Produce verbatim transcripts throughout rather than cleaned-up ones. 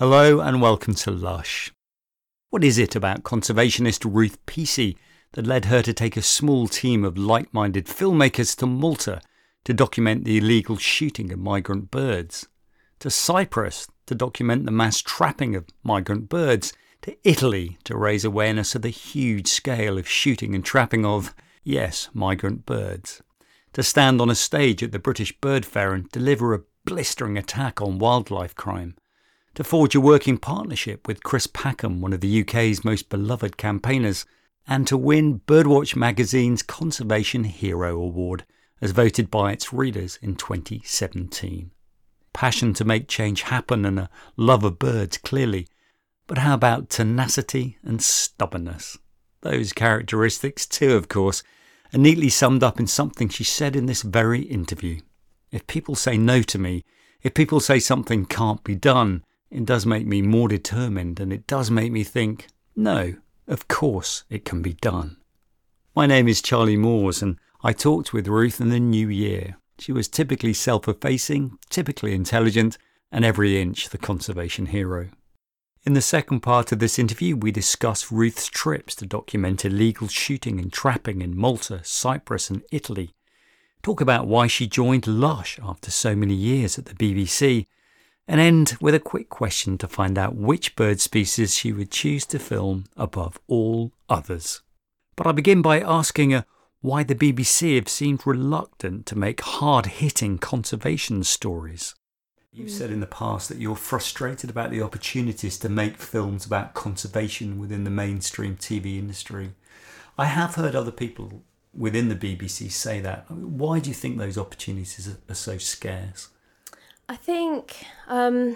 Hello and welcome to Lush. What is it about conservationist Ruth Peacey that led her to take a small team of like-minded filmmakers to Malta to document the illegal shooting of migrant birds, to Cyprus to document the mass trapping of migrant birds, to Italy to raise awareness of the huge scale of shooting and trapping of, yes, migrant birds, to stand on a stage at the British Bird Fair and deliver a blistering attack on wildlife crime, to forge a working partnership with Chris Packham, one of the U K's most beloved campaigners, and to win Birdwatch magazine's Conservation Hero Award as voted by its readers in twenty seventeen. Passion to make change happen and a love of birds, clearly. But how about tenacity and stubbornness? Those characteristics too, of course, are neatly summed up in something she said in this very interview. If people say no to me, if people say something can't be done, it does make me more determined, and it does make me think, no, of course it can be done. My name is Charlie Moores, and I talked with Ruth in the new year. She was typically self-effacing, typically intelligent, and every inch the conservation hero. In the second part of this interview, we discuss Ruth's trips to document illegal shooting and trapping in Malta, Cyprus and Italy. Talk about why she joined Lush after so many years at the B B C, and end with a quick question to find out which bird species she would choose to film above all others. But I begin by asking her why the B B C have seemed reluctant to make hard-hitting conservation stories. You've said in the past that you're frustrated about the opportunities to make films about conservation within the mainstream T V industry. I have heard other people within the B B C say that. Why do you think those opportunities are so scarce? I think um,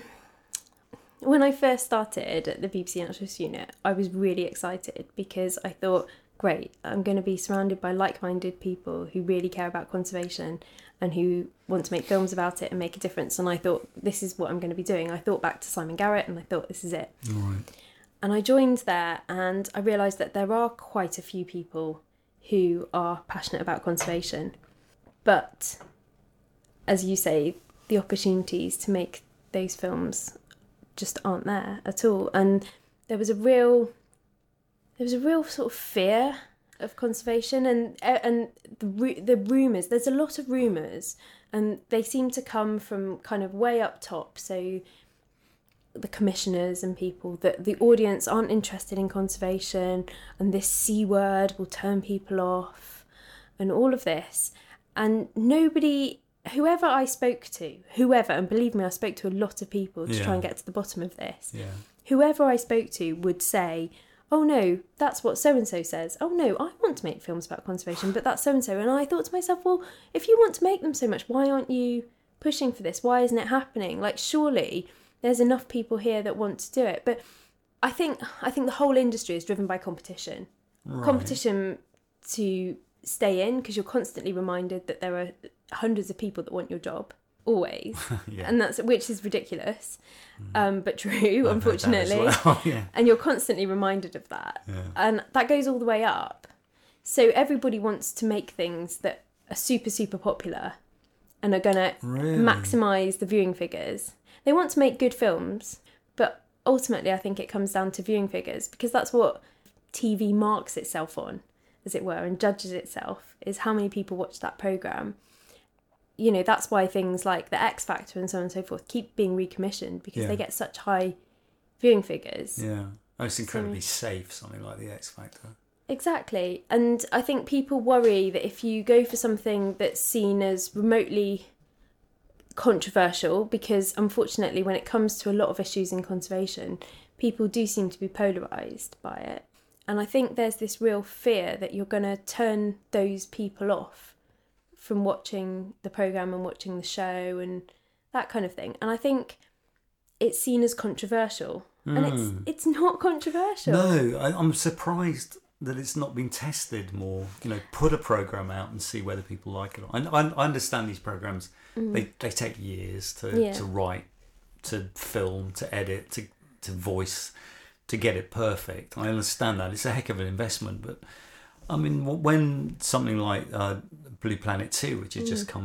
when I first started at the B B C Naturalist Unit, I was really excited because I thought, great, I'm going to be surrounded by like-minded people who really care about conservation and who want to make films about it and make a difference. And I thought, this is what I'm going to be doing. I thought back to Simon Garrett and I thought, this is it. Right. And I joined there and I realised that there are quite a few people who are passionate about conservation. But, as you say, the opportunities to make those films just aren't there at all. And there was a real, there was a real sort of fear of conservation, and and the the rumours. There's a lot of rumours, and they seem to come from kind of way up top. So the commissioners and people, that the audience aren't interested in conservation, and this C word will turn people off, and all of this, and nobody. Whoever I spoke to, whoever, and believe me, I spoke to a lot of people to yeah. try and get to the bottom of this. Yeah. Whoever I spoke to would say, oh no, that's what so-and-so says. Oh no, I want to make films about conservation, but that's so-and-so. And I thought to myself, well, if you want to make them so much, why aren't you pushing for this? Why isn't it happening? Like, surely there's enough people here that want to do it. But I think I think the whole industry is driven by competition. Right. Competition to stay in, because you're constantly reminded that there are hundreds of people that want your job, always. yeah. And that's, which is ridiculous, mm. um, but true, I've unfortunately. Well. yeah. And you're constantly reminded of that. Yeah. And that goes all the way up. So everybody wants to make things that are super, super popular and are going to really? maximise the viewing figures. They want to make good films, but ultimately I think it comes down to viewing figures, because that's what T V marks itself on, as it were, and judges itself, is how many people watch that programme. You know, that's why things like The X Factor and so on and so forth keep being recommissioned, because yeah. they get such high viewing figures. Yeah, oh, it's incredibly so, safe, something like The X Factor. Exactly. And I think people worry that if you go for something that's seen as remotely controversial, because unfortunately when it comes to a lot of issues in conservation, people do seem to be polarised by it. And I think there's this real fear that you're going to turn those people off from watching the programme and watching the show and that kind of thing. And I think it's seen as controversial. Mm. And it's it's not controversial. No, I, I'm surprised that it's not been tested more. You know, put a programme out and see whether people like it. I, I, I understand these programmes, mm. they, they take years to, yeah. to write, to film, to edit, to, to voice, to get it perfect. I understand that. It's a heck of an investment, but I mean, when something like uh, Blue Planet two, which has mm. just come out,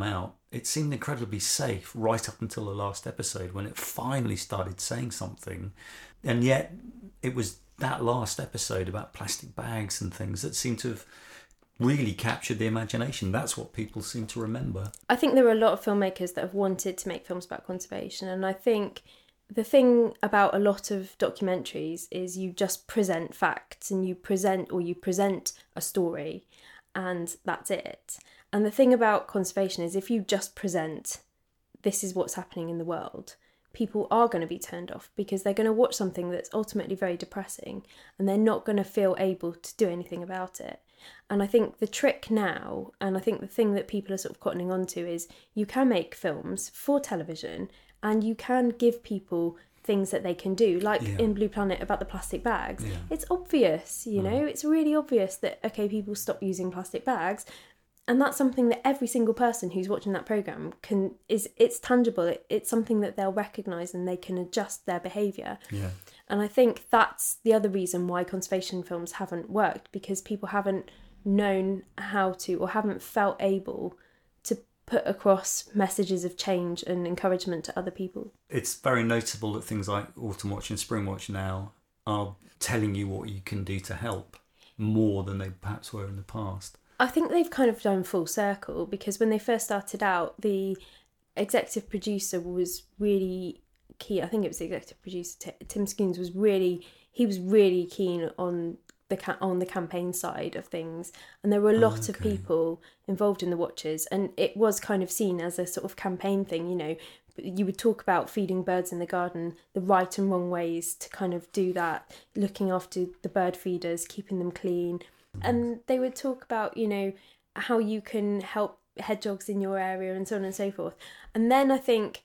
it seemed incredibly safe right up until the last episode when it finally started saying something. And yet it was that last episode about plastic bags and things that seemed to have really captured the imagination. That's what people seem to remember. I think there are a lot of filmmakers that have wanted to make films about conservation, and I think the thing about a lot of documentaries is you just present facts and you present or you present a story and that's it. And the thing about conservation is if you just present this is what's happening in the world, people are going to be turned off because they're going to watch something that's ultimately very depressing and they're not going to feel able to do anything about it. And I think the trick now, and I think the thing that people are sort of cottoning on to, is you can make films for television and you can give people things that they can do, like yeah. in Blue Planet about the plastic bags. Yeah. It's obvious, you know, mm. it's really obvious that, okay, people stop using plastic bags. And that's something that every single person who's watching that programme can, is it's tangible. It, it's something that they'll recognise and they can adjust their behaviour. Yeah. And I think that's the other reason why conservation films haven't worked, because people haven't known how to or haven't felt able to put across messages of change and encouragement to other people. It's very notable that things like Autumn Watch and Spring Watch now are telling you what you can do to help more than they perhaps were in the past. I think they've kind of done full circle, because when they first started out, the executive producer was really keen. I think it was the executive producer, Tim Scoons, was really, he was really keen on the ca- on the campaign side of things. And there were a lot oh, okay. of people involved in the watches, and it was kind of seen as a sort of campaign thing, you know. You would talk about feeding birds in the garden, the right and wrong ways to kind of do that, looking after the bird feeders, keeping them clean. And they would talk about, you know, how you can help hedgehogs in your area and so on and so forth. And then I think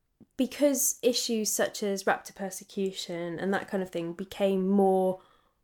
because issues such as raptor persecution and that kind of thing became more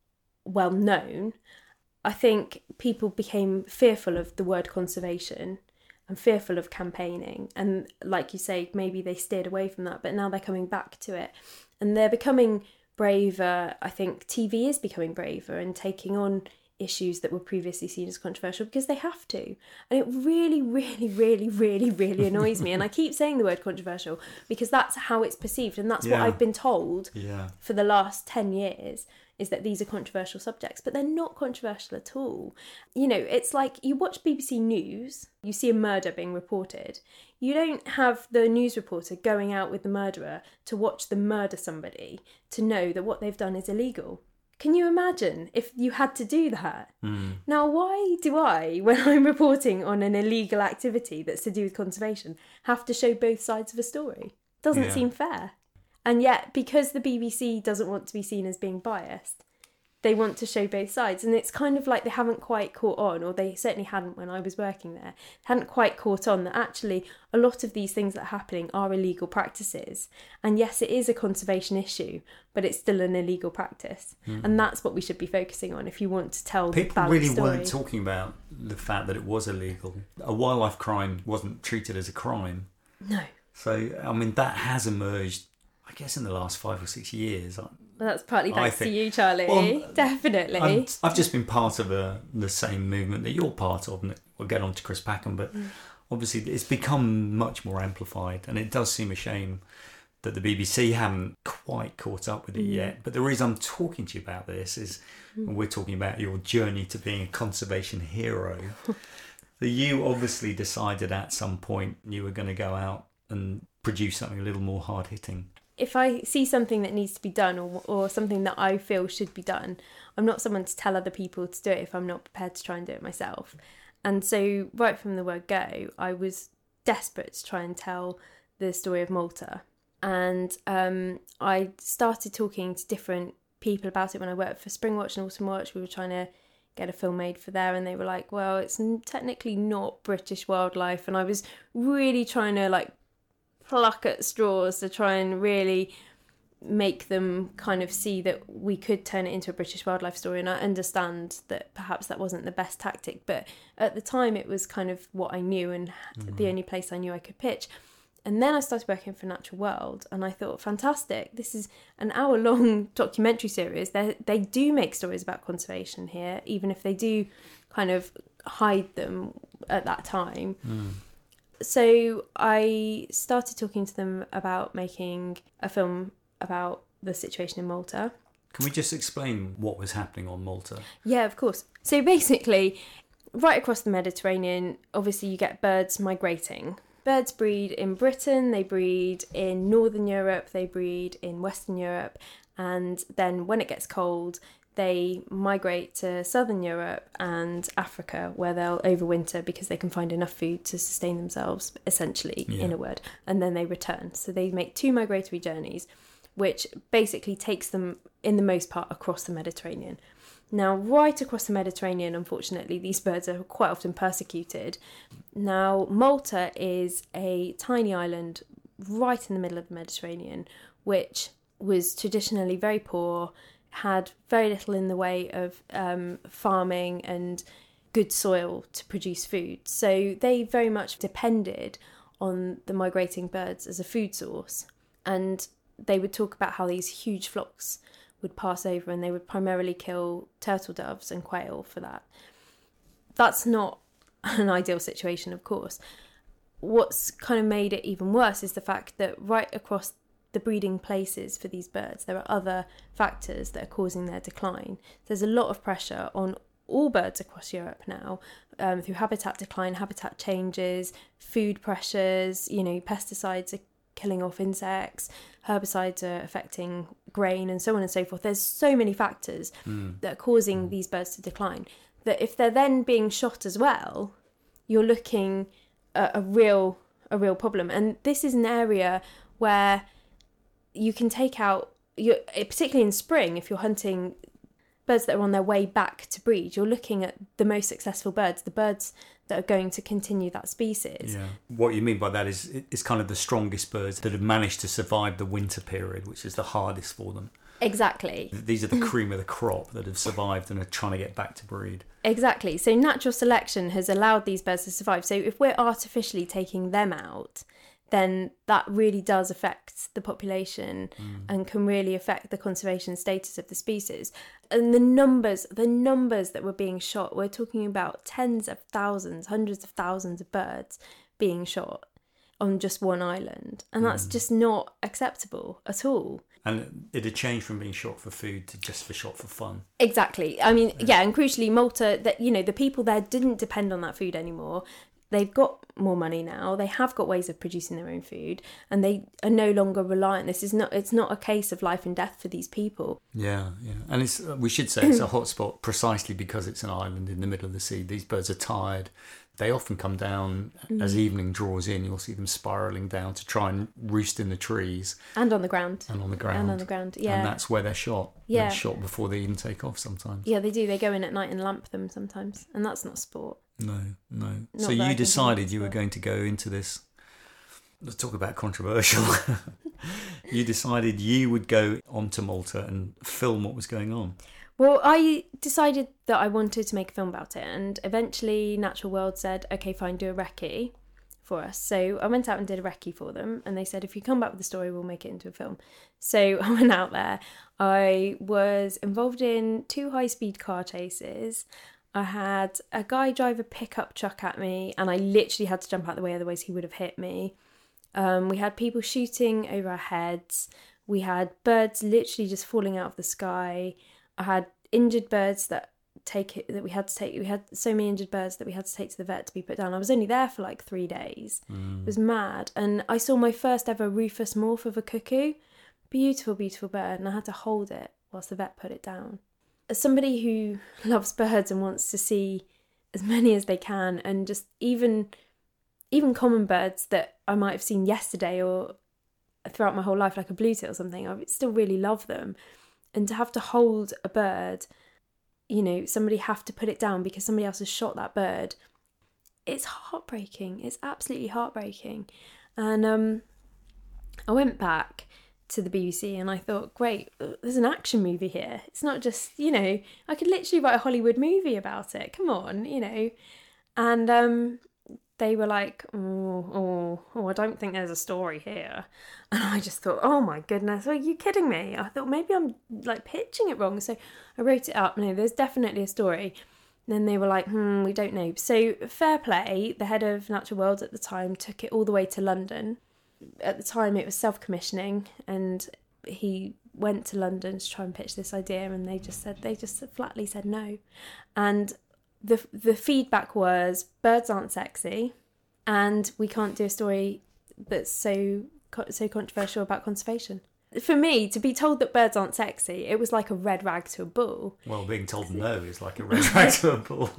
well known, I think people became fearful of the word conservation and fearful of campaigning. And like you say, maybe they steered away from that, but now they're coming back to it. And they're becoming braver. I think T V is becoming braver and taking on issues that were previously seen as controversial because they have to. And it really, really, really, really, really annoys me. And I keep saying the word controversial because that's how it's perceived. And that's yeah. what I've been told yeah. for the last ten years, is that these are controversial subjects. But they're not controversial at all. You know, it's like you watch B B C News, you see a murder being reported. You don't have the news reporter going out with the murderer to watch them murder somebody to know that what they've done is illegal. Can you imagine if you had to do that? Mm. Now, why do I, when I'm reporting on an illegal activity that's to do with conservation, have to show both sides of a story? Doesn't yeah. seem fair. And yet, because the B B C doesn't want to be seen as being biased, they want to show both sides. And it's kind of like they haven't quite caught on, or they certainly hadn't when I was working there, hadn't quite caught on that actually a lot of these things that are happening are illegal practices. And yes, it is a conservation issue, but it's still an illegal practice. Mm. And that's what we should be focusing on if you want to tell People the balanced really story. Weren't talking about the fact that it was illegal. A wildlife crime wasn't treated as a crime. No. So, I mean, that has emerged, I guess, in the last five or six years. Well, that's partly thanks think, to you, Charlie. Well, Definitely. I'm, I've just been part of a, the same movement that you're part of, and we'll get on to Chris Packham, but mm. obviously it's become much more amplified, and it does seem a shame that the B B C haven't quite caught up with it mm. yet. But the reason I'm talking to you about this is mm. when we're talking about your journey to being a conservation hero, that you obviously decided at some point you were going to go out and produce something a little more hard-hitting. If I see something that needs to be done, or or something that I feel should be done, I'm not someone to tell other people to do it if I'm not prepared to try and do it myself. And so right from the word go, I was desperate to try and tell the story of Malta. And um, I started talking to different people about it when I worked for Spring Watch and Autumn Watch. We were trying to get a film made for there, and they were like, well, it's technically not British wildlife. And I was really trying to like pluck at straws to try and really make them kind of see that we could turn it into a British wildlife story. And I understand that perhaps that wasn't the best tactic, but at the time it was kind of what I knew and mm-hmm. the only place I knew I could pitch. And then I started working for Natural World, and I thought, fantastic, this is an hour-long documentary series. They they do make stories about conservation here, even if they do kind of hide them at that time. Mm. So I started talking to them about making a film about the situation in Malta. Can we just explain what was happening on Malta? Yeah, of course. So basically, right across the Mediterranean, obviously you get birds migrating. Birds breed in Britain, they breed in Northern Europe, they breed in Western Europe, and then when it gets cold, they migrate to Southern Europe and Africa, where they'll overwinter because they can find enough food to sustain themselves, essentially, Yeah. in a word, and then they return. So they make two migratory journeys, which basically takes them, in the most part, across the Mediterranean. Now, right across the Mediterranean, unfortunately, these birds are quite often persecuted. Now, Malta is a tiny island right in the middle of the Mediterranean, which was traditionally very poor, had very little in the way of um, farming and good soil to produce food. So they very much depended on the migrating birds as a food source. And they would talk about how these huge flocks would pass over and they would primarily kill turtle doves and quail for that. That's not an ideal situation, of course. What's kind of made it even worse is the fact that right across the breeding places for these birds, there are other factors that are causing their decline. There's a lot of pressure on all birds across Europe now, um, through habitat decline, habitat changes, food pressures, you know, pesticides are killing off insects, herbicides are affecting grain, and so on and so forth. There's so many factors mm. that are causing mm. these birds to decline, that if they're then being shot as well, you're looking at a real a real problem. And this is an area where you can take out, you're, particularly in spring, if you're hunting birds that are on their way back to breed, you're looking at the most successful birds, the birds that are going to continue that species. Yeah. What you mean by that is it's kind of the strongest birds that have managed to survive the winter period, which is the hardest for them. Exactly. These are the cream of the crop that have survived and are trying to get back to breed. Exactly. So natural selection has allowed these birds to survive. So if we're artificially taking them out, then that really does affect the population mm. and can really affect the conservation status of the species. And the numbers, the numbers that were being shot, we're talking about tens of thousands, hundreds of thousands of birds being shot on just one island. And that's mm. just not acceptable at all. And it had changed from being shot for food to just for shot for fun. Exactly. I mean, yeah, yeah and crucially, Malta, that you know, the people there didn't depend on that food anymore. They've got more money now. They have got ways of producing their own food, and they are no longer reliant. This is not. It's not a case of life and death for these people. Yeah, yeah, and it's. We should say it's a hotspot precisely because it's an island in the middle of the sea. These birds are tired. They often come down mm. as evening draws in. You'll see them spiralling down to try and roost in the trees and on the ground and on the ground and on the ground. Yeah, and that's where they're shot. Yeah, they're shot before they even take off sometimes. Yeah, they do. They go in at night and lamp them sometimes, and that's not sport. No, no. Not so you decided you were going to go into this. Let's talk about controversial. You decided you would go onto Malta and film what was going on. Well, I decided that I wanted to make a film about it, and eventually Natural World said, okay, fine, do a recce for us. So I went out and did a recce for them, and they said, if you come back with a story, we'll make it into a film. So I went out there. I was involved in two high-speed car chases. I had a guy drive a pickup truck at me, and I literally had to jump out the way, otherwise he would have hit me. Um, we had people shooting over our heads. We had birds literally just falling out of the sky. I had injured birds that take it that we had to take. We had so many injured birds that we had to take to the vet to be put down. I was only there for like three days. Mm. It was mad. And I saw my first ever rufous morph of a cuckoo. Beautiful, beautiful bird. And I had to hold it whilst the vet put it down. As somebody who loves birds and wants to see as many as they can, and just even even common birds that I might have seen yesterday or throughout my whole life, like a blueteal or something, I still really love them. And to have to hold a bird, you know, somebody have to put it down because somebody else has shot that bird, it's heartbreaking. It's absolutely heartbreaking. And um, I went back to the B B C and I thought, great, there's an action movie here. It's not just, you know, I could literally write a Hollywood movie about it. Come on, you know. And um, they were like, oh, oh, oh, I don't think there's a story here. And I just thought, oh my goodness, are you kidding me? I thought maybe I'm like pitching it wrong. So I wrote it up. No, there's definitely a story. then they were like, hmm, we don't know. So fair play, the head of Natural World at the time took it all the way to London. At the time it was self-commissioning, and he went to London to try and pitch this idea, and they just said, they just flatly said no. And the the feedback was, birds aren't sexy, and we can't do a story that's so so controversial about conservation. For me, to be told that birds aren't sexy, it was like a red rag to a bull. Well, being told no is like a red rag to a bull.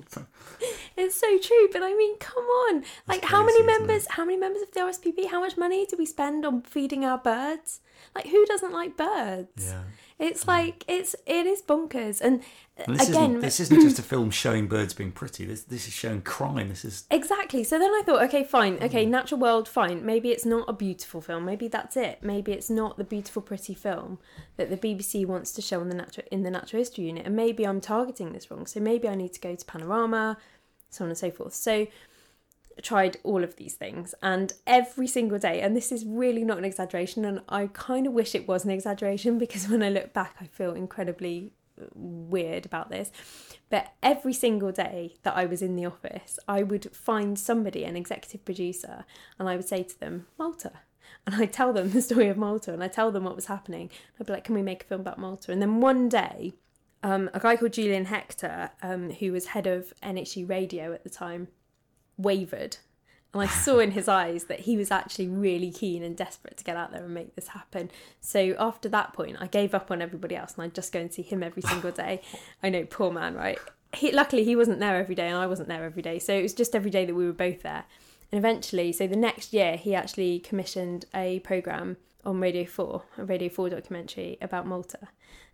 It's so true, but I mean, come on. Like, That's how crazy, many isn't members, it? how many members of the R S P B, how much money do we spend on feeding our birds? Like, who doesn't like birds? Yeah. It's like, it's, it is bonkers. And, And this again... isn't, this isn't just a film showing birds being pretty. This this is showing crime. This is... Exactly. So then I thought, okay, fine. Okay, Natural World, fine. Maybe it's not a beautiful film. Maybe that's it. Maybe it's not the beautiful, pretty film that the B B C wants to show in the natural in the Natural History Unit. And maybe I'm targeting this wrong. So maybe I need to go to Panorama, so on and so forth. So I tried all of these things, and every single day, and this is really not an exaggeration, and I kind of wish it was an exaggeration, because when I look back I feel incredibly weird about this, but every single day that I was in the office, I would find somebody, an executive producer, and I would say to them, Malta. And I'd tell them the story of Malta, and I'd tell them what was happening. I'd be like, can we make a film about Malta? And then one day, um, a guy called Julian Hector, um, who was head of N H U Radio at the time, wavered. And I saw in his eyes that he was actually really keen and desperate to get out there and make this happen. So after that point, I gave up on everybody else, and I'd just go and see him every single day. I know, poor man, right? He, luckily, he wasn't there every day, and I wasn't there every day. So it was just every day that we were both there. And eventually, so the next year, he actually commissioned a programme on Radio four, a Radio four documentary about Malta.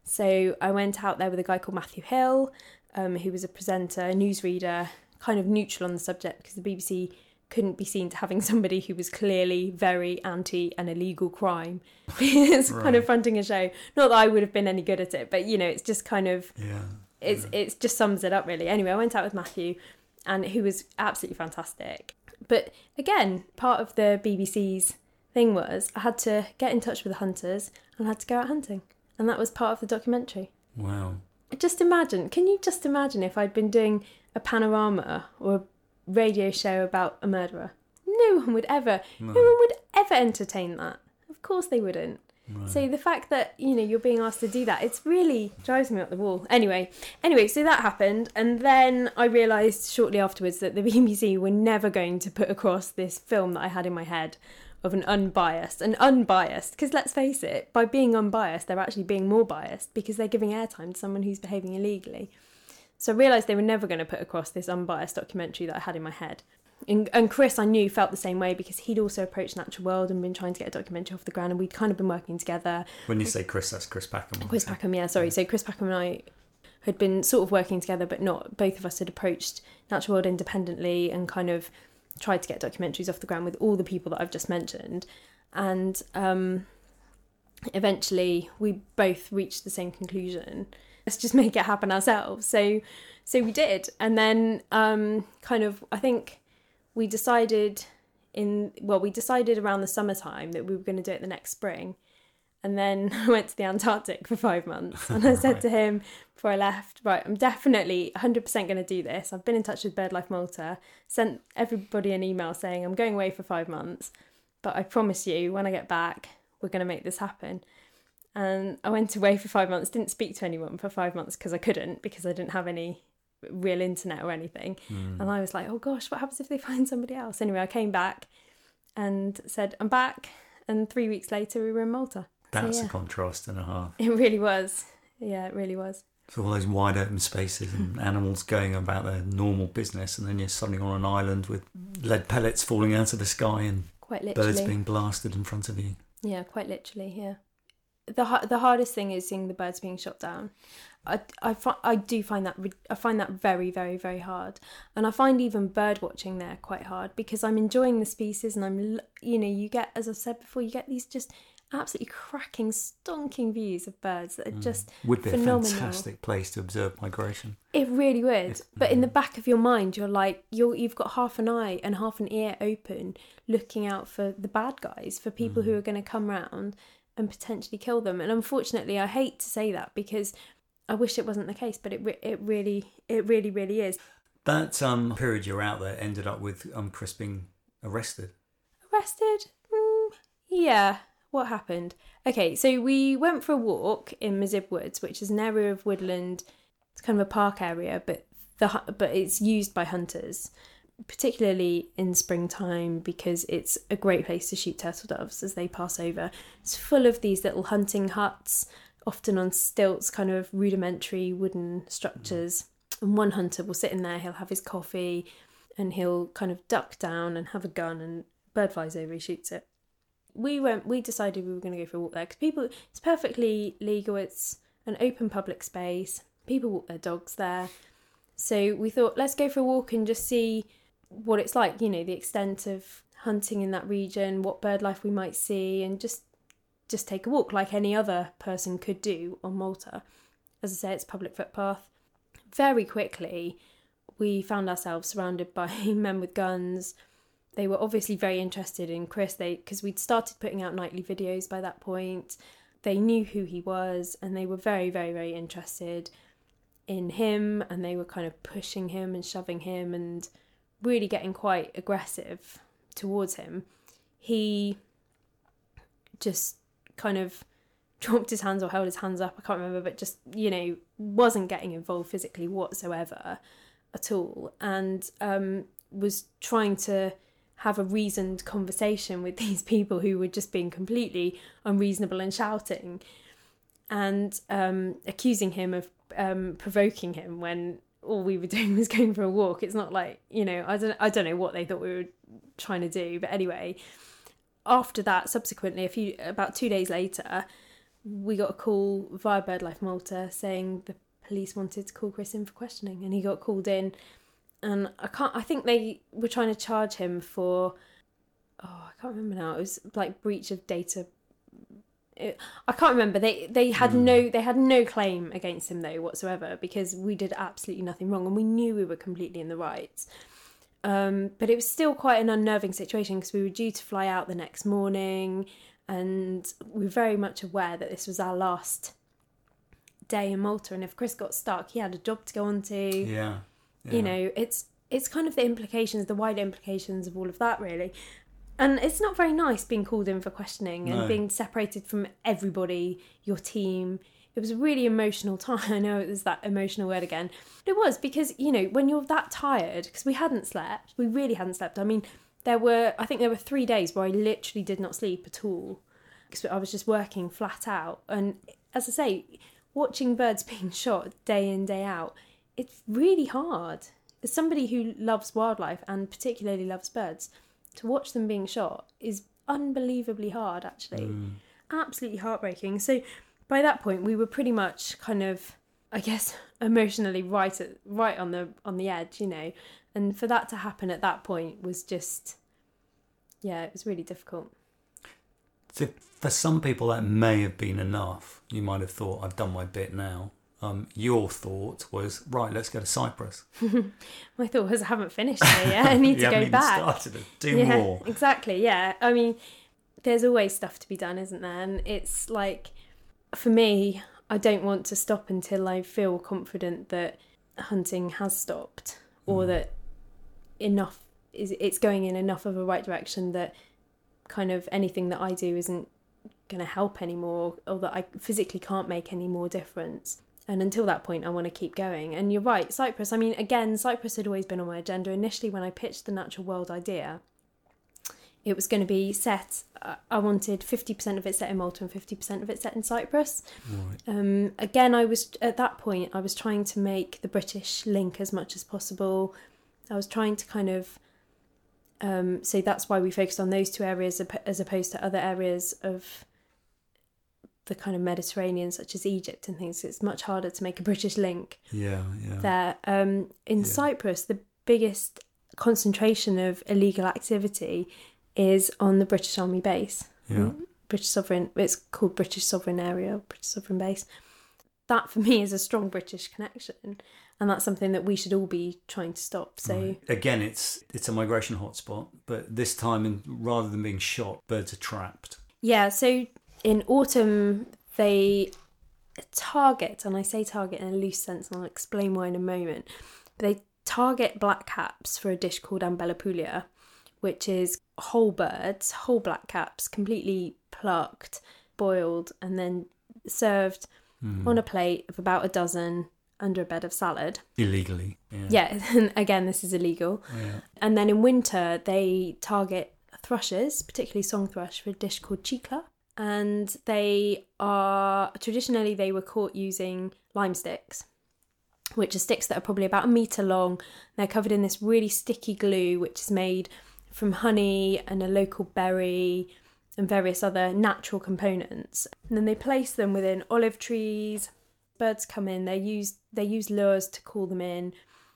So I went out there with a guy called Matthew Hill, um, who was a presenter, a newsreader, kind of neutral on the subject, because the B B C couldn't be seen to having somebody who was clearly very anti an illegal crime. It's right. Kind of fronting a show. Not that I would have been any good at it, but, you know, it's just kind of... Yeah. It's yeah. It's just sums it up, really. Anyway, I went out with Matthew, and who was absolutely fantastic. But again, part of the B B C's thing was I had to get in touch with the hunters, and I had to go out hunting. And that was part of the documentary. Wow. Just imagine, can you just imagine if I'd been doing a panorama or a radio show about a murderer? No one would ever, no, no one would ever entertain that. Of course they wouldn't. Right. So the fact that, you know, you're being asked to do that, it's really drives me up the wall. Anyway, anyway, so that happened, and then I realised shortly afterwards that the B B C were never going to put across this film that I had in my head of an unbiased, an unbiased, because let's face it, by being unbiased, they're actually being more biased because they're giving airtime to someone who's behaving illegally. So I realised they were never going to put across this unbiased documentary that I had in my head. And, and Chris, I knew, felt the same way because he'd also approached Natural World and been trying to get a documentary off the ground, and we'd kind of been working together. When you say Chris, that's Chris Packham. Chris Packham, yeah, sorry. So Chris Packham and I had been sort of working together, but not, both of us had approached Natural World independently and kind of tried to get documentaries off the ground with all the people that I've just mentioned. And um, eventually we both reached the same conclusion. Let's just make it happen ourselves. So so we did. And then um, kind of, I think we decided in, well, we decided around the summertime that we were going to do it the next spring. And then I went to the Antarctic for five months. And I said right. to him before I left, right, I'm definitely one hundred percent going to do this. I've been in touch with BirdLife Malta, sent everybody an email saying I'm going away for five months. But I promise you, when I get back, we're going to make this happen. And I went away for five months, didn't speak to anyone for five months because I couldn't, because I didn't have any real internet or anything. Mm. And I was like, oh gosh, what happens if they find somebody else? Anyway, I came back and said, I'm back. And three weeks later, we were in Malta. That's so, yeah. a contrast and a half. It really was. Yeah, it really was. So all those wide open spaces and animals going about their normal business, and then you're suddenly on an island with lead pellets falling out of the sky and quite literally. Birds being blasted in front of you. Yeah, quite literally, yeah. The the hardest thing is seeing the birds being shot down. I, I, I do find that I find that very, very, very hard. And I find even bird watching there quite hard because I'm enjoying the species and I'm, you know, you get, as I've said before, you get these just absolutely cracking, stonking views of birds that are just mm. would be phenomenal. A fantastic place to observe migration. It really would. If, but mm. in the back of your mind, you're like, you're, you've got half an eye and half an ear open, looking out for the bad guys, for people mm. who are going to come round and potentially kill them. And unfortunately, I hate to say that because I wish it wasn't the case, but it re- it really it really really is. That um, period you're out there ended up with um, Chris being arrested. Arrested? Mm, yeah. What happened? Okay, so we went for a walk in Mazib Woods, which is an area of woodland. It's kind of a park area, but the but it's used by hunters, particularly in springtime, because it's a great place to shoot turtle doves as they pass over. It's full of these little hunting huts, often on stilts, kind of rudimentary wooden structures. And one hunter will sit in there, he'll have his coffee, and he'll kind of duck down and have a gun, and bird flies over, he shoots it. We went. We decided we were going to go for a walk there because people. It's perfectly legal. It's an open public space. People walk their dogs there. So we thought, let's go for a walk and just see what it's like. You know, the extent of hunting in that region, what bird life we might see, and just just take a walk like any other person could do on Malta. As I say, it's a public footpath. Very quickly, we found ourselves surrounded by men with guns. They were obviously very interested in Chris, they because we'd started putting out nightly videos by that point. They knew who he was, and they were very, very, very interested in him, and they were kind of pushing him and shoving him and really getting quite aggressive towards him. He just kind of dropped his hands or held his hands up, I can't remember, but just, you know, wasn't getting involved physically whatsoever at all, and um, was trying to have a reasoned conversation with these people who were just being completely unreasonable and shouting, and um, accusing him of um, provoking him when all we were doing was going for a walk. It's not like, you know, I don't I don't know what they thought we were trying to do, but anyway, after that, subsequently, a few about two days later, we got a call via BirdLife Malta saying the police wanted to call Chris in for questioning, and he got called in. And I can't. I think they were trying to charge him for. Oh, I can't remember now. It was like breach of data. It, I can't remember. They they had mm. no they had no claim against him though whatsoever, because we did absolutely nothing wrong, and we knew we were completely in the right. Um, but it was still quite an unnerving situation because we were due to fly out the next morning, and we were very much aware that this was our last day in Malta. And if Chris got stuck, he had a job to go on to. Yeah. Yeah. You know, it's it's kind of the implications, the wider implications of all of that, really. And it's not very nice being called in for questioning and no. being separated from everybody, your team. It was a really emotional time. I know there's that emotional word again. But it was because, you know, when you're that tired, because we hadn't slept, we really hadn't slept. I mean, there were, I think there were three days where I literally did not sleep at all because I was just working flat out. And as I say, watching birds being shot day in, day out, it's really hard. As somebody who loves wildlife and particularly loves birds, to watch them being shot is unbelievably hard, actually. Mm. Absolutely heartbreaking. So by that point, we were pretty much kind of, I guess, emotionally right at, right on the on the edge, you know. And for that to happen at that point was just, yeah, it was really difficult. So for some people, that may have been enough. You might have thought, I've done my bit now. Um, your thought was, right, let's go to Cyprus. My thought was, I haven't finished here yet. I need to go back. You haven't even started it. Do yeah, more. Exactly, yeah. I mean, there's always stuff to be done, isn't there? And it's like, for me, I don't want to stop until I feel confident that hunting has stopped, or mm. that enough is it's going in enough of a right direction that kind of anything that I do isn't going to help anymore, or that I physically can't make any more difference. And until that point, I want to keep going. And you're right, Cyprus. I mean, again, Cyprus had always been on my agenda. Initially, when I pitched the natural world idea, it was going to be set, uh, I wanted fifty percent of it set in Malta and fifty percent of it set in Cyprus. Right. Um, again, I was, at that point, I was trying to make the British link as much as possible. I was trying to kind of, um, so that's why we focused on those two areas as opposed to other areas of the kind of Mediterranean, such as Egypt and things. It's much harder to make a British link yeah, yeah. there. Um, in yeah. Cyprus, the biggest concentration of illegal activity is on the British Army base. Yeah. British Sovereign, it's called British Sovereign Area, British Sovereign Base. That for me is a strong British connection, and that's something that we should all be trying to stop. So right. Again, it's it's a migration hotspot, but this time, rather than being shot, birds are trapped. Yeah, so in autumn, they target, and I say target in a loose sense, and I'll explain why in a moment, but they target blackcaps for a dish called ambella, which is whole birds, whole blackcaps, completely plucked, boiled, and then served mm. on a plate of about a dozen under a bed of salad. Illegally. Yeah, yeah and again, this is illegal. Yeah. And then in winter, they target thrushes, particularly song thrush, for a dish called chicla. And they are, traditionally, they were caught using lime sticks, which are sticks that are probably about a metre long. They're covered in this really sticky glue, which is made from honey and a local berry and various other natural components. And then they place them within olive trees. Birds come in, they use they use lures to call them in,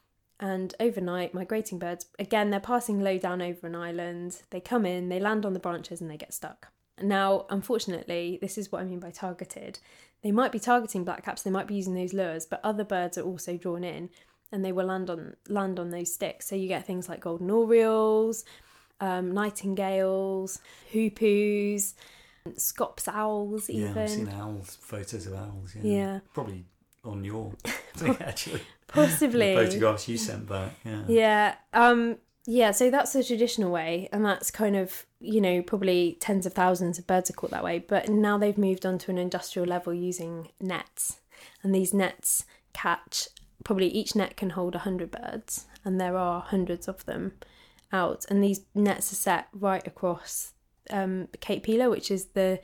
and overnight, migrating birds, again, they're passing low down over an island. They come in, they land on the branches, and they get stuck. Now, unfortunately, this is what I mean by targeted. They might be targeting blackcaps, they might be using those lures, but other birds are also drawn in, and they will land on land on those sticks. So you get things like golden orioles, um, nightingales, hoopoes, scops owls even. Yeah, I've seen owls, photos of owls. Yeah, yeah. Probably on your thing, actually. Possibly. The photographs you sent back, yeah. Yeah, um, yeah, so that's the traditional way, and that's kind of, you know, probably tens of thousands of birds are caught that way, but now they've moved on to an industrial level using nets, and these nets catch, probably each net can hold one hundred birds, and there are hundreds of them out, and these nets are set right across um, Cape Pila, which is the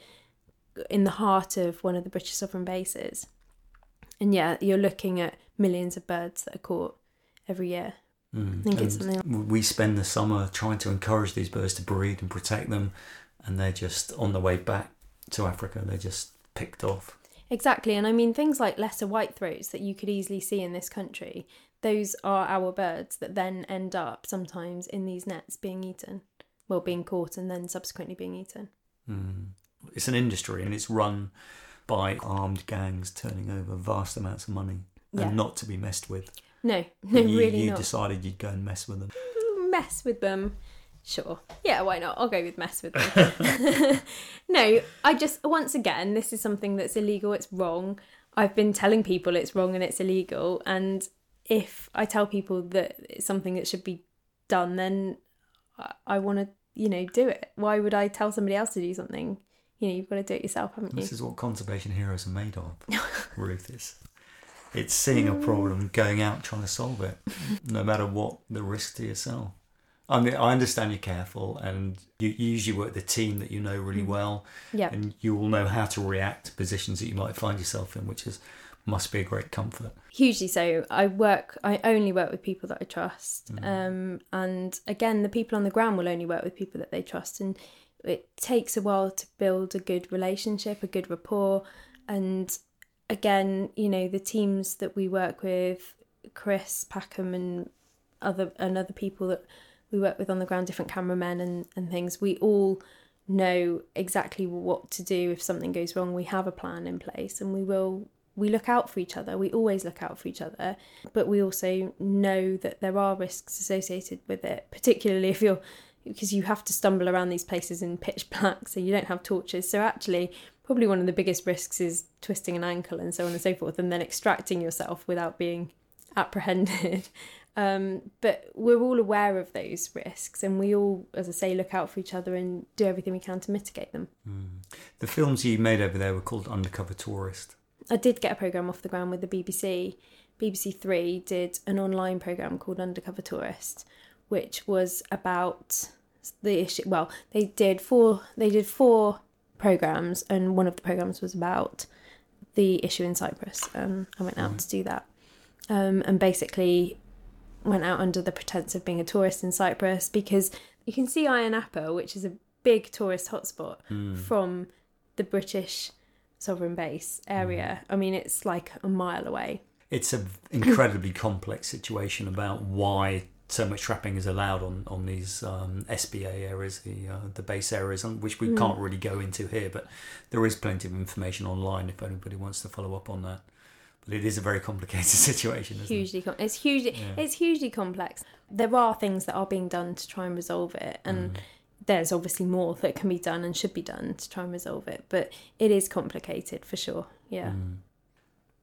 in the heart of one of the British sovereign bases. And yeah, you're looking at millions of birds that are caught every year. Mm. I think it's something like... We spend the summer trying to encourage these birds to breed and protect them, and they're just on the way back to Africa, they're just picked off. Exactly, and I mean things like lesser whitethroats that you could easily see in this country, those are our birds that then end up sometimes in these nets being eaten, well, being caught and then subsequently being eaten. Mm. It's an industry, and it's run by armed gangs turning over vast amounts of money, yeah. and not to be messed with. No, no, you, really you not. You decided you'd go and mess with them. Mess with them? Sure. Yeah, why not? I'll go with mess with them. No, I just, once again, this is something that's illegal, it's wrong. I've been telling people it's wrong and it's illegal, and if I tell people that it's something that should be done, then I, I want to, you know, do it. Why would I tell somebody else to do something? You know, you've got to do it yourself, haven't you? This is what conservation heroes are made of, Ruth. It's, it's seeing a problem, going out, trying to solve it, no matter what the risk to yourself. I mean, I understand you're careful, and you, you usually work with a team that you know really well, yeah. and you will know how to react to positions that you might find yourself in, which is must be a great comfort. Hugely so. I work. I only work with people that I trust, mm. um, and again, the people on the ground will only work with people that they trust, and it takes a while to build a good relationship, a good rapport, and again, you know, the teams that we work with, Chris Packham and other and other people that we work with on the ground, different cameramen and, and things, we all know exactly what to do if something goes wrong. We have a plan in place, and we will we look out for each other. We always look out for each other, but we also know that there are risks associated with it, particularly if you're because you have to stumble around these places in pitch black, so you don't have torches. So actually, probably one of the biggest risks is twisting an ankle and so on and so forth, and then extracting yourself without being apprehended. Um, but we're all aware of those risks, and we all, as I say, look out for each other and do everything we can to mitigate them. Mm. The films you made over there were called Undercover Tourist. I did get a programme off the ground with the B B C. B B C Three did an online programme called Undercover Tourist, which was about the issue. Well, they did four. They did four programmes, and one of the programmes was about the issue in Cyprus. Um, I went out right. to do that, um, and basically went out under the pretence of being a tourist in Cyprus, because you can see Ayia Napa, which is a big tourist hotspot, mm. from the British sovereign base area. Mm. I mean, it's like a mile away. It's an incredibly complex situation about why so much trapping is allowed on on these um, S B A areas, the uh, the base areas, which we mm. can't really go into here, but there is plenty of information online if anybody wants to follow up on that. But it is a very complicated situation, isn't hugely it? Com- it's hugely yeah. it's hugely complex. There are things that are being done to try and resolve it, and mm. there's obviously more that can be done and should be done to try and resolve it, but it is complicated for sure. Yeah. Mm.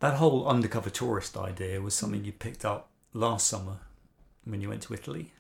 That whole undercover tourist idea was something you picked up last summer when you went to Italy.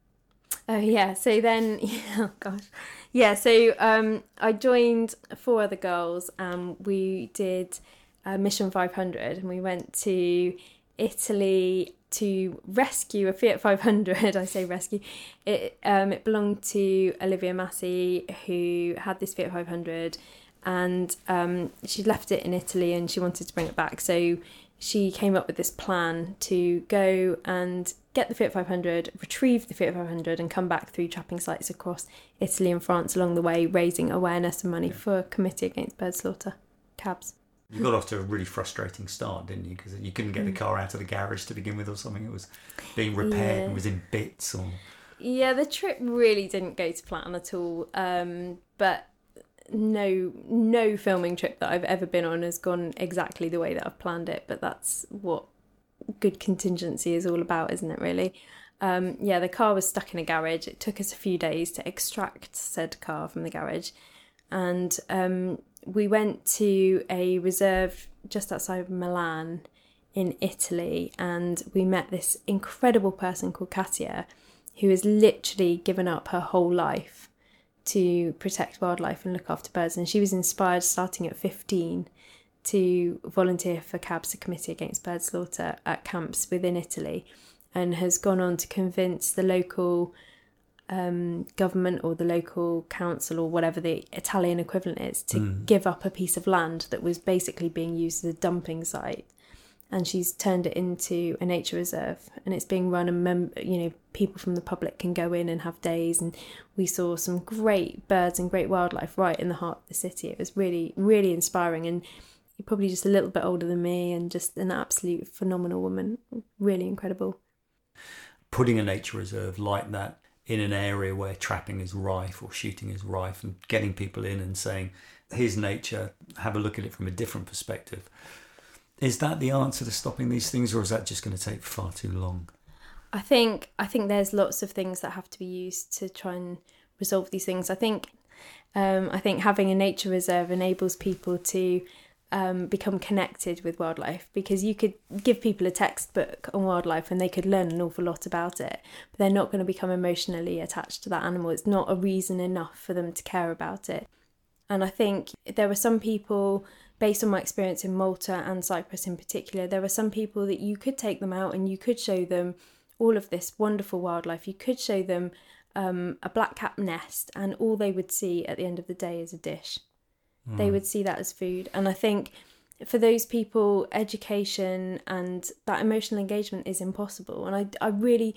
Oh yeah, so then, oh gosh. Yeah, so um, I joined four other girls and we did uh, Mission five hundred, and we went to Italy to rescue a Fiat five hundred. I say rescue. It um, it belonged to Olivia Massey, who had this Fiat five hundred, and um, she'd left it in Italy and she wanted to bring it back. So she came up with this plan to go and get the Fiat five hundred, retrieve the Fiat five hundred and come back through trapping sites across Italy and France along the way, raising awareness and money yeah. for Committee Against Bird Slaughter, C A B S. You got off to a really frustrating start, didn't you? Because you couldn't get the car out of the garage to begin with or something. It was being repaired yeah. and was in bits. Or Yeah, the trip really didn't go to plan at all. Um, but no no filming trip that I've ever been on has gone exactly the way that I've planned it. But that's what good contingency is all about, isn't it, really? Um, yeah, the car was stuck in a garage. It took us a few days to extract said car from the garage. And um, we went to a reserve just outside of Milan in Italy, and we met this incredible person called Katia, who has literally given up her whole life to protect wildlife and look after birds. And she was inspired, starting at fifteen, to volunteer for C A B S, the Committee Against Bird Slaughter, at camps within Italy, and has gone on to convince the local um, government or the local council or whatever the Italian equivalent is to mm. give up a piece of land that was basically being used as a dumping site. And she's turned it into a nature reserve, and it's being run, and mem- you know, people from the public can go in and have days. And we saw some great birds and great wildlife right in the heart of the city. It was really, really inspiring. And you're probably just a little bit older than me, and just an absolute phenomenal woman. Really incredible. Putting a nature reserve like that in an area where trapping is rife or shooting is rife, and getting people in and saying, here's nature, have a look at it from a different perspective. Is that the answer to stopping these things, or is that just going to take far too long? I think I think there's lots of things that have to be used to try and resolve these things. I think um, I think having a nature reserve enables people to um, become connected with wildlife, because you could give people a textbook on wildlife and they could learn an awful lot about it, but they're not going to become emotionally attached to that animal. It's not a reason enough for them to care about it. And I think there were some people, based on my experience in Malta and Cyprus in particular, there were some people that you could take them out and you could show them all of this wonderful wildlife. You could show them um, a black-capped nest, and all they would see at the end of the day is a dish. Mm. They would see that as food. And I think for those people, education and that emotional engagement is impossible. And I, I really,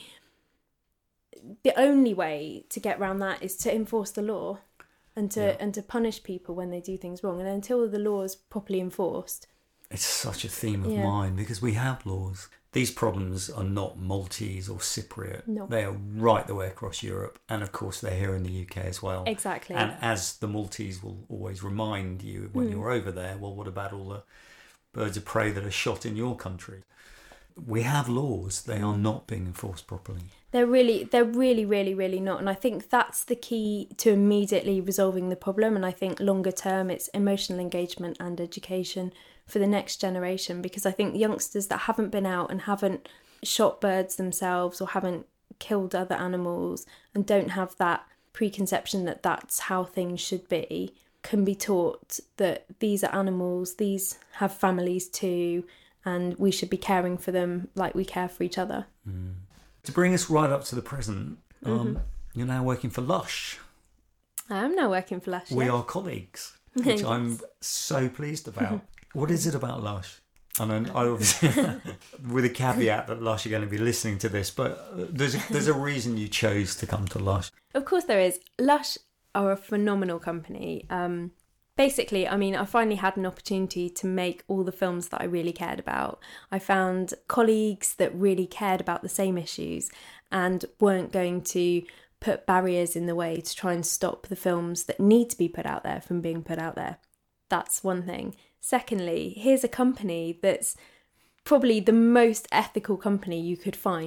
the only way to get around that is to enforce the law. And to yeah. and to punish people when they do things wrong. And until the law is properly enforced. It's such a theme of yeah. mine, because we have laws. These problems are not Maltese or Cypriot. No. They are right the way across Europe. And of course, they're here in the U K as well. Exactly. And as the Maltese will always remind you when mm. you're over there, well, what about all the birds of prey that are shot in your country? We have laws. They are not being enforced properly. They're really, they're really, really, really not. And I think that's the key to immediately resolving the problem. And I think longer term, it's emotional engagement and education for the next generation. Because I think youngsters that haven't been out and haven't shot birds themselves or haven't killed other animals and don't have that preconception that that's how things should be, can be taught that these are animals, these have families too, and we should be caring for them like we care for each other. Mm. To bring us right up to the present, um, mm-hmm. you're now working for Lush. I am now working for Lush. We yeah. are colleagues, which yes. I'm so pleased about. What is it about Lush? I mean, I obviously, with a caveat that Lush are going to be listening to this, but there's a, there's a reason you chose to come to Lush. Of course there is. Lush are a phenomenal company. Um, Basically, I mean, I finally had an opportunity to make all the films that I really cared about. I found colleagues that really cared about the same issues and weren't going to put barriers in the way to try and stop the films that need to be put out there from being put out there. That's one thing. Secondly, here's a company that's probably the most ethical company you could find.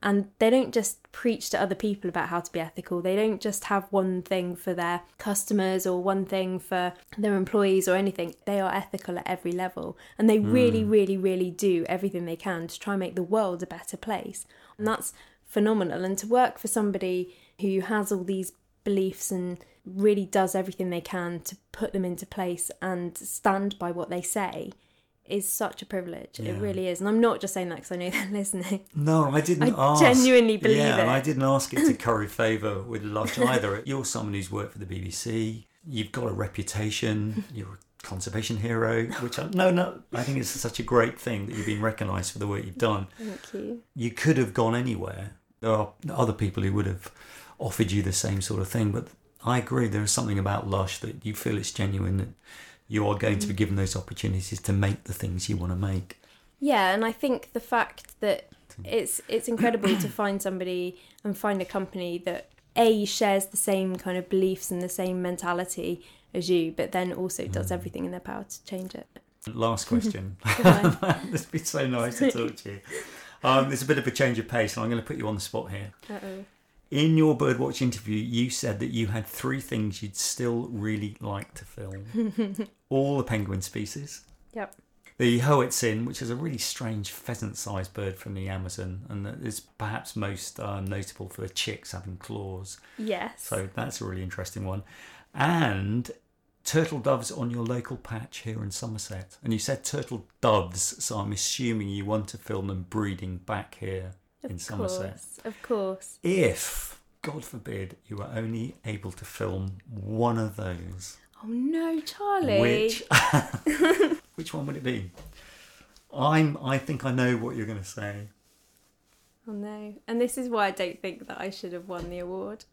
And they don't just preach to other people about how to be ethical. They don't just have one thing for their customers or one thing for their employees or anything. They are ethical at every level. And they really, mm. really, really do everything they can to try and make the world a better place. And that's phenomenal. And to work for somebody who has all these beliefs and really does everything they can to put them into place and stand by what they say is such a privilege. Yeah. It really is. And I'm not just saying that because I know they're listening. No, I didn't I ask. genuinely believe yeah, it. And I didn't ask it to curry favour with Lush either. You're someone who's worked for the B B C. You've got a reputation. You're a conservation hero, which I, no, no, I think it's such a great thing that you've been recognised for the work you've done. Thank you. You could have gone anywhere. There are other people who would have offered you the same sort of thing, but I agree, there is something about Lush that you feel it's genuine, that you are going to be given those opportunities to make the things you want to make. Yeah, and I think the fact that it's it's incredible to find somebody and find a company that A, shares the same kind of beliefs and the same mentality as you, but then also does everything in their power to change it. Last question. It's been so nice to talk to you. Um, there's a bit of a change of pace, and I'm going to put you on the spot here. Uh-oh. In your Birdwatch interview, you said that you had three things you'd still really like to film. All the penguin species. Yep. The Hoatzin, which is a really strange pheasant-sized bird from the Amazon, and that is perhaps most uh, notable for the chicks having claws. Yes. So that's a really interesting one. And turtle doves on your local patch here in Somerset. And you said turtle doves, so I'm assuming you want to film them breeding back here. Of in course, Somerset. Of course. If, God forbid, you were only able to film one of those. Oh no, Charlie. Which which one would it be? I'm I think I know what you're going to say. Oh no. And this is why I don't think that I should have won the award.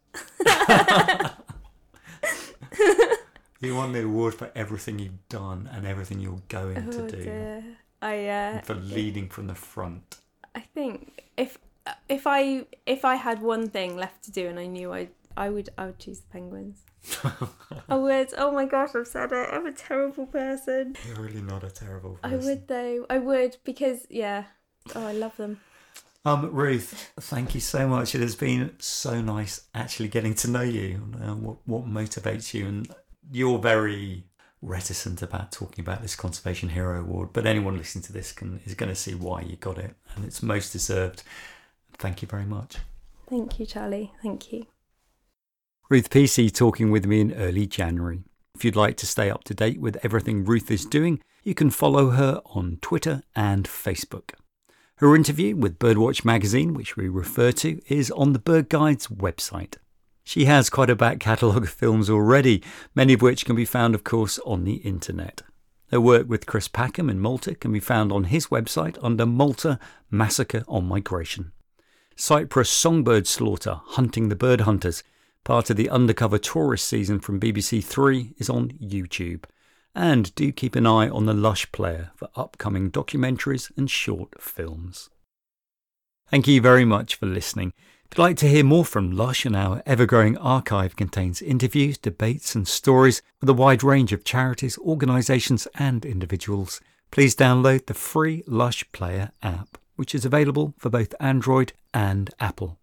You won the award for everything you've done and everything you're going oh, to do. Dear. I uh, and for leading from the front. I think if if I if I had one thing left to do and I knew I I would I would choose the penguins. I would. Oh my gosh, I've said it. I'm a terrible person. You're really not a terrible person. I would though. I would because yeah. Oh, I love them. Um, Ruth, thank you so much. It has been so nice actually getting to know you and what what motivates you, and you're very reticent about talking about this Conservation Hero Award, but anyone listening to this can is going to see why you got it, and it's most deserved. Thank you very much. Thank you, Charlie. Thank you. Ruth Peacey talking with me in early January. If you'd like to stay up to date with everything Ruth is doing, you can follow her on Twitter and Facebook. Her interview with Birdwatch magazine, which we refer to, is on the Bird Guide's website. She has quite a back catalogue of films already, many of which can be found, of course, on the internet. Her work with Chris Packham in Malta can be found on his website under Malta Massacre on Migration. Cyprus songbird slaughter, Hunting the Bird Hunters, part of the Undercover Tourist season from B B C Three, is on YouTube. And do keep an eye on the Lush player for upcoming documentaries and short films. Thank you very much for listening. If you'd like to hear more from Lush, and our ever-growing archive contains interviews, debates and stories with a wide range of charities, organisations and individuals, please download the free Lush Player app, which is available for both Android and Apple.